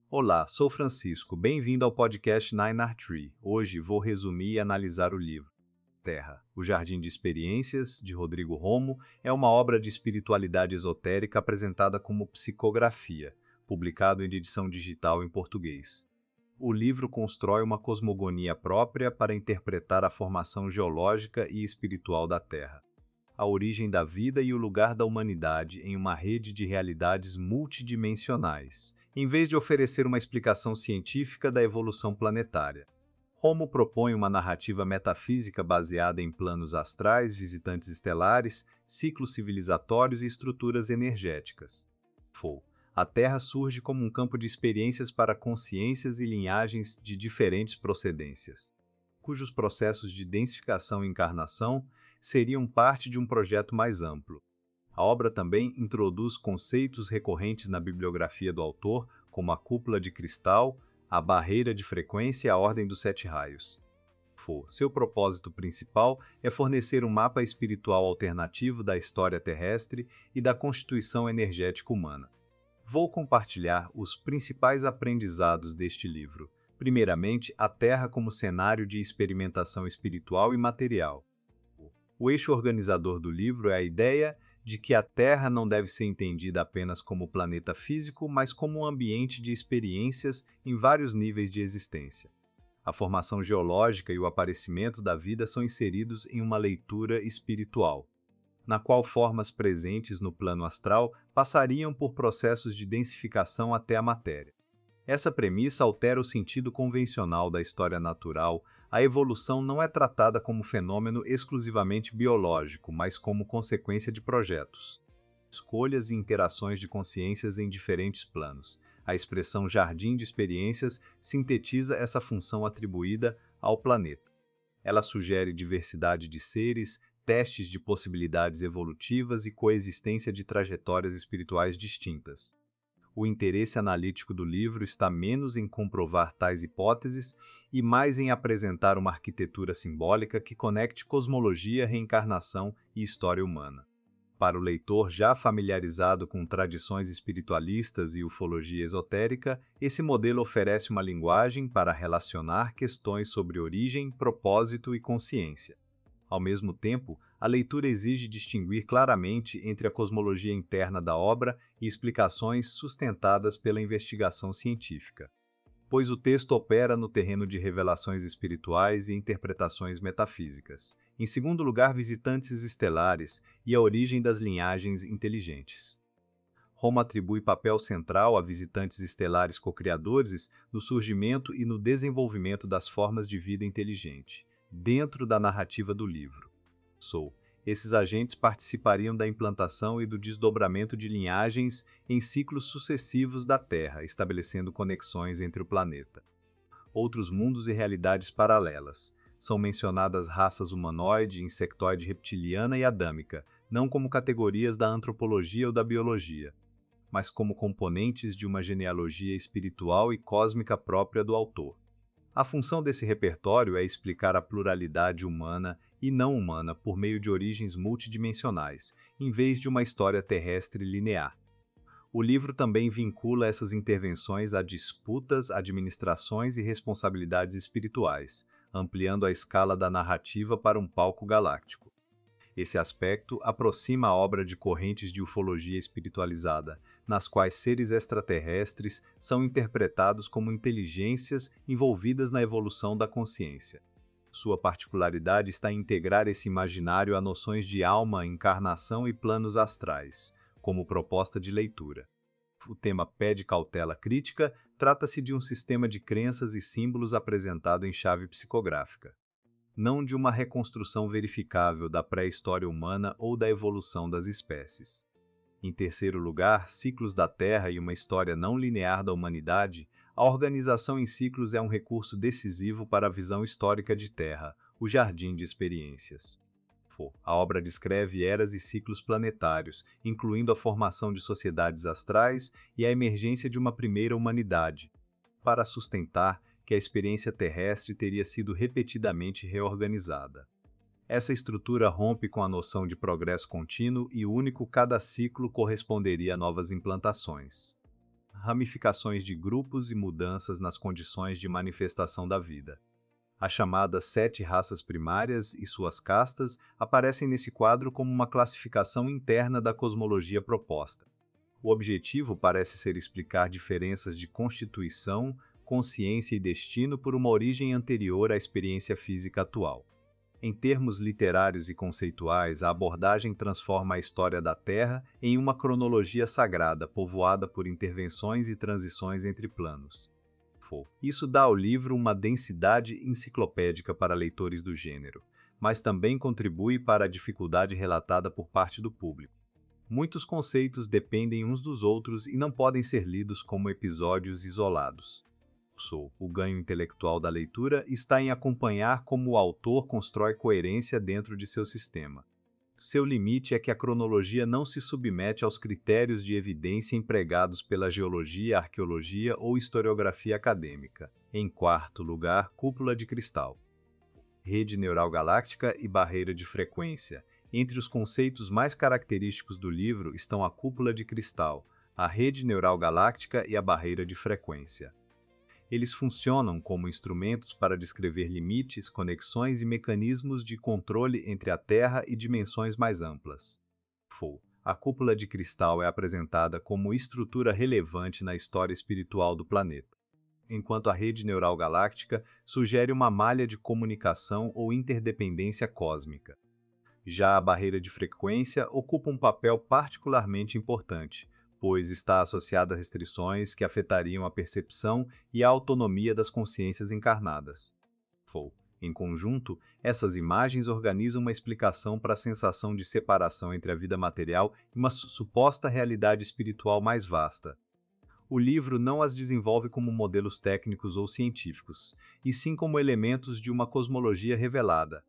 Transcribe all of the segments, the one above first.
Olá, sou Francisco. Bem-vindo ao podcast Nine Art Tree. Hoje vou resumir e analisar o livro Terra. O Jardim de Experiências, de Rodrigo Romo, é uma obra de espiritualidade esotérica apresentada como psicografia, publicado em edição digital em português. O livro constrói uma cosmogonia própria para interpretar a formação geológica e espiritual da Terra, a origem da vida e o lugar da humanidade em uma rede de realidades multidimensionais, em vez de oferecer uma explicação científica da evolução planetária. Romo propõe uma narrativa metafísica baseada em planos astrais, visitantes estelares, ciclos civilizatórios e estruturas energéticas. A Terra surge como um campo de experiências para consciências e linhagens de diferentes procedências, cujos processos de densificação e encarnação seriam parte de um projeto mais amplo. A obra também introduz conceitos recorrentes na bibliografia do autor, como a cúpula de cristal, a barreira de frequência e a ordem dos sete raios. Seu propósito principal é fornecer um mapa espiritual alternativo da história terrestre e da constituição energética humana. Vou compartilhar os principais aprendizados deste livro. Primeiramente, a Terra como cenário de experimentação espiritual e material. O eixo organizador do livro é a ideia de que a Terra não deve ser entendida apenas como planeta físico, mas como um ambiente de experiências em vários níveis de existência. A formação geológica e o aparecimento da vida são inseridos em uma leitura espiritual, na qual formas presentes no plano astral passariam por processos de densificação até a matéria. Essa premissa altera o sentido convencional da história natural. A evolução não é tratada como fenômeno exclusivamente biológico, mas como consequência de projetos, escolhas e interações de consciências em diferentes planos. A expressão jardim de experiências sintetiza essa função atribuída ao planeta. Ela sugere diversidade de seres, testes de possibilidades evolutivas e coexistência de trajetórias espirituais distintas. O interesse analítico do livro está menos em comprovar tais hipóteses e mais em apresentar uma arquitetura simbólica que conecte cosmologia, reencarnação e história humana. Para o leitor já familiarizado com tradições espiritualistas e ufologia esotérica, esse modelo oferece uma linguagem para relacionar questões sobre origem, propósito e consciência. Ao mesmo tempo, a leitura exige distinguir claramente entre a cosmologia interna da obra e explicações sustentadas pela investigação científica, pois o texto opera no terreno de revelações espirituais e interpretações metafísicas. Em segundo lugar, visitantes estelares e a origem das linhagens inteligentes. Roma atribui papel central a visitantes estelares co-criadores no surgimento e no desenvolvimento das formas de vida inteligente, dentro da narrativa do livro. Esses agentes participariam da implantação e do desdobramento de linhagens em ciclos sucessivos da Terra, estabelecendo conexões entre o planeta. Outros mundos e realidades paralelas. São mencionadas raças humanoide, insectoide reptiliana e adâmica, não como categorias da antropologia ou da biologia, mas como componentes de uma genealogia espiritual e cósmica própria do autor. A função desse repertório é explicar a pluralidade humana e não humana por meio de origens multidimensionais, em vez de uma história terrestre linear. O livro também vincula essas intervenções a disputas, administrações e responsabilidades espirituais, ampliando a escala da narrativa para um palco galáctico. Esse aspecto aproxima a obra de correntes de ufologia espiritualizada, nas quais seres extraterrestres são interpretados como inteligências envolvidas na evolução da consciência. Sua particularidade está em integrar esse imaginário a noções de alma, encarnação e planos astrais, como proposta de leitura. O tema pede cautela crítica, trata-se de um sistema de crenças e símbolos apresentado em chave psicográfica, não de uma reconstrução verificável da pré-história humana ou da evolução das espécies. Em terceiro lugar, ciclos da Terra e uma história não linear da humanidade. A organização em ciclos é um recurso decisivo para a visão histórica de Terra, o jardim de experiências. A obra descreve eras e ciclos planetários, incluindo a formação de sociedades astrais e a emergência de uma primeira humanidade, para sustentar que a experiência terrestre teria sido repetidamente reorganizada. Essa estrutura rompe com a noção de progresso contínuo e único. Cada ciclo corresponderia a novas implantações. ramificações de grupos e mudanças nas condições de manifestação da vida. As chamadas 7 raças primárias e suas castas aparecem nesse quadro como uma classificação interna da cosmologia proposta. O objetivo parece ser explicar diferenças de constituição, consciência e destino por uma origem anterior à experiência física atual. Em termos literários e conceituais, a abordagem transforma a história da Terra em uma cronologia sagrada, povoada por intervenções e transições entre planos. Isso dá ao livro uma densidade enciclopédica para leitores do gênero, mas também contribui para a dificuldade relatada por parte do público. Muitos conceitos dependem uns dos outros e não podem ser lidos como episódios isolados. O ganho intelectual da leitura está em acompanhar como o autor constrói coerência dentro de seu sistema. Seu limite é que a cronologia não se submete aos critérios de evidência empregados pela geologia, arqueologia ou historiografia acadêmica. Em quarto lugar, cúpula de cristal. Rede neural galáctica e barreira de frequência. Entre os conceitos mais característicos do livro estão a cúpula de cristal, a rede neural galáctica e a barreira de frequência. Eles funcionam como instrumentos para descrever limites, conexões e mecanismos de controle entre a Terra e dimensões mais amplas. A cúpula de cristal é apresentada como estrutura relevante na história espiritual do planeta, enquanto a rede neural galáctica sugere uma malha de comunicação ou interdependência cósmica. Já a barreira de frequência ocupa um papel particularmente importante, pois está associada a restrições que afetariam a percepção e a autonomia das consciências encarnadas. Em conjunto, essas imagens organizam uma explicação para a sensação de separação entre a vida material e uma suposta realidade espiritual mais vasta. O livro não as desenvolve como modelos técnicos ou científicos, e sim como elementos de uma cosmologia revelada.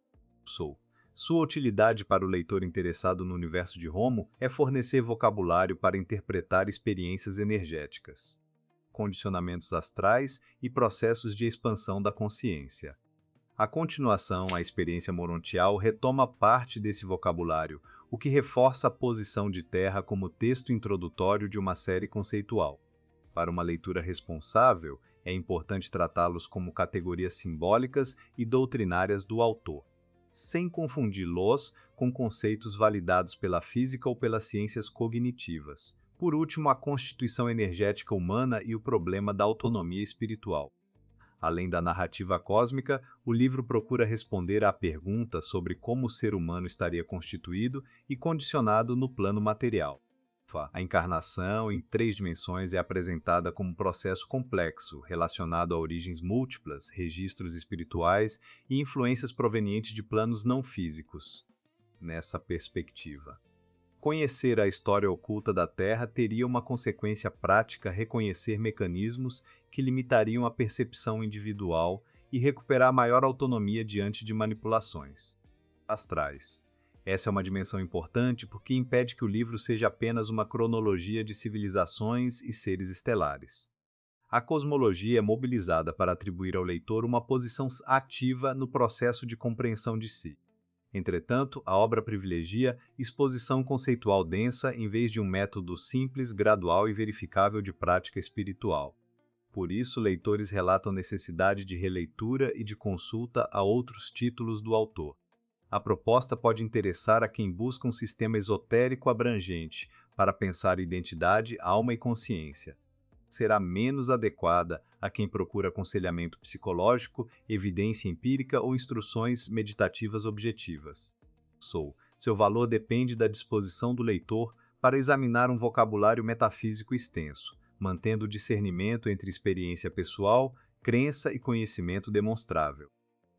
Sua utilidade para o leitor interessado no universo de Homo é fornecer vocabulário para interpretar experiências energéticas, condicionamentos astrais e processos de expansão da consciência. A continuação, a experiência morontial, retoma parte desse vocabulário, o que reforça a posição de Terra como texto introdutório de uma série conceitual. Para uma leitura responsável, é importante tratá-los como categorias simbólicas e doutrinárias do autor, sem confundi-los com conceitos validados pela física ou pelas ciências cognitivas. Por último, a constituição energética humana e o problema da autonomia espiritual. Além da narrativa cósmica, o livro procura responder à pergunta sobre como o ser humano estaria constituído e condicionado no plano material. A encarnação em 3 dimensões é apresentada como um processo complexo, relacionado a origens múltiplas, registros espirituais e influências provenientes de planos não físicos. Nessa perspectiva, conhecer a história oculta da Terra teria uma consequência prática: reconhecer mecanismos que limitariam a percepção individual e recuperar maior autonomia diante de manipulações astrais. Essa é uma dimensão importante porque impede que o livro seja apenas uma cronologia de civilizações e seres estelares. A cosmologia é mobilizada para atribuir ao leitor uma posição ativa no processo de compreensão de si. Entretanto, a obra privilegia exposição conceitual densa em vez de um método simples, gradual e verificável de prática espiritual. Por isso, leitores relatam necessidade de releitura e de consulta a outros títulos do autor. A proposta pode interessar a quem busca um sistema esotérico abrangente para pensar identidade, alma e consciência. Será menos adequada a quem procura aconselhamento psicológico, evidência empírica ou instruções meditativas objetivas. Seu valor depende da disposição do leitor para examinar um vocabulário metafísico extenso, mantendo o discernimento entre experiência pessoal, crença e conhecimento demonstrável.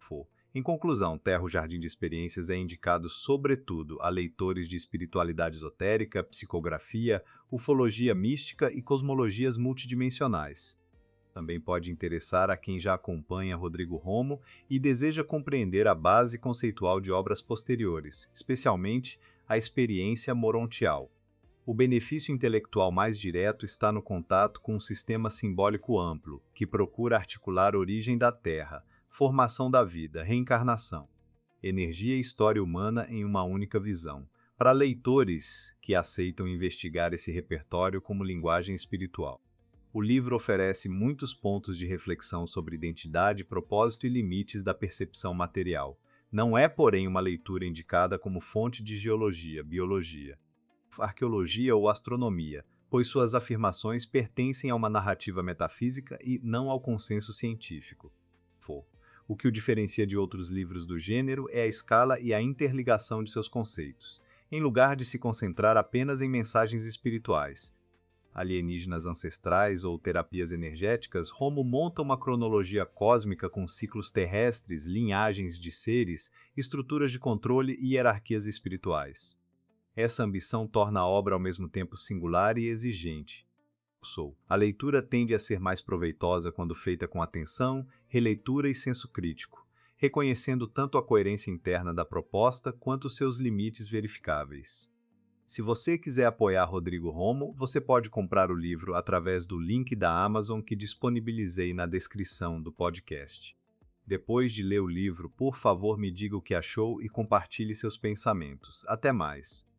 Em conclusão, Terra, o Jardim de Experiências é indicado sobretudo a leitores de espiritualidade esotérica, psicografia, ufologia mística e cosmologias multidimensionais. Também pode interessar a quem já acompanha Rodrigo Romo e deseja compreender a base conceitual de obras posteriores, especialmente a experiência morontial. O benefício intelectual mais direto está no contato com um sistema simbólico amplo, que procura articular a origem da Terra, formação da vida, reencarnação, energia e história humana em uma única visão, para leitores que aceitam investigar esse repertório como linguagem espiritual. O livro oferece muitos pontos de reflexão sobre identidade, propósito e limites da percepção material. Não é, porém, uma leitura indicada como fonte de geologia, biologia, arqueologia ou astronomia, pois suas afirmações pertencem a uma narrativa metafísica e não ao consenso científico. O que o diferencia de outros livros do gênero é a escala e a interligação de seus conceitos, em lugar de se concentrar apenas em mensagens espirituais, alienígenas ancestrais ou terapias energéticas. Romo monta uma cronologia cósmica com ciclos terrestres, linhagens de seres, estruturas de controle e hierarquias espirituais. Essa ambição torna a obra ao mesmo tempo singular e exigente. A leitura tende a ser mais proveitosa quando feita com atenção, releitura e senso crítico, reconhecendo tanto a coerência interna da proposta quanto seus limites verificáveis. Se você quiser apoiar Rodrigo Romo, você pode comprar o livro através do link da Amazon que disponibilizei na descrição do podcast. Depois de ler o livro, por favor, me diga o que achou e compartilhe seus pensamentos. Até mais!